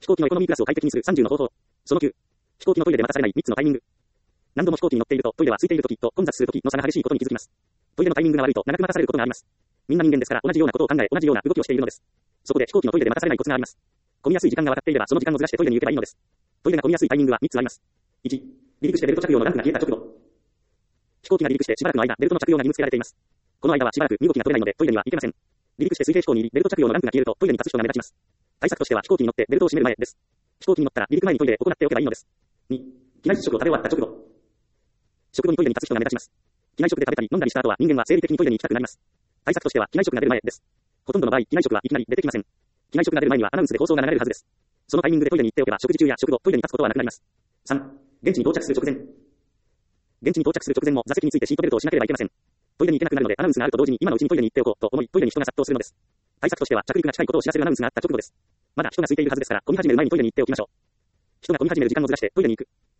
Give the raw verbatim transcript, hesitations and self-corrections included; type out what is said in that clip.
飛行機のエコノミークラスを快適にするさんじゅうの方法。そのきゅう。飛行機のトイレで待たされないみっつのタイミング。何度も飛行機に乗っていると、トイレは空いている時と混雑する時の差が激しいことに気づきます。トイレのタイミングが悪いと長く待たされることがあります。みんな人間ですから同じようなことを考え、同じような動きをしているのです。そこで飛行機のトイレで待たされないコツがあります。混みやすい時間が分かっていれば、その時間をずらしてトイレに行けばいいのです。トイレが混みやすいタイミングはみっつあります。いち、離陸してベルト着用のランプが消えた直後。飛行機が離陸してしばらくの間、ベルトの着用が義務付けられています。この間はしばらく身動きが取れないのでトイレには行けません。離陸して水平飛行に入り、ベルト着用のランプが消えるとトイレに立つ人が目立ちます。対策としては飛行機に乗ってベルトを締める前です。飛行機に乗ったら離陸前にトイレを行っておけばいいのです。に、機内食を食べ終わった直後。食後にトイレに立つ人が目立ちます。機内食で食べたり飲んだりした後は人間は生理的にトイレに行きたくなります。対策としては機内食が出る前です。ほとんどの場合、機内食はいきなり出てきません。機内食が出る前にはアナウンスで放送が流れるはずです。そのタイミングでトイレに行っておけば食事中や食後、トイレに立つことはなくなります。さん、現地に到着する直前。現地に到着する直前も座席についてシートベルトをしなければいけません。トイレに行けなくなるのでアナウンスがあると同時に今のうちにトイレに行っておこうと思い、トイレに人が殺到するのです。対策としては着陸が近いことを知らせるアナウンスがあった直後です。まだ人が空いているはずですから、混み始める前にトイレに行っておきましょう。人が混み始める時間をずらしてトイレに行く。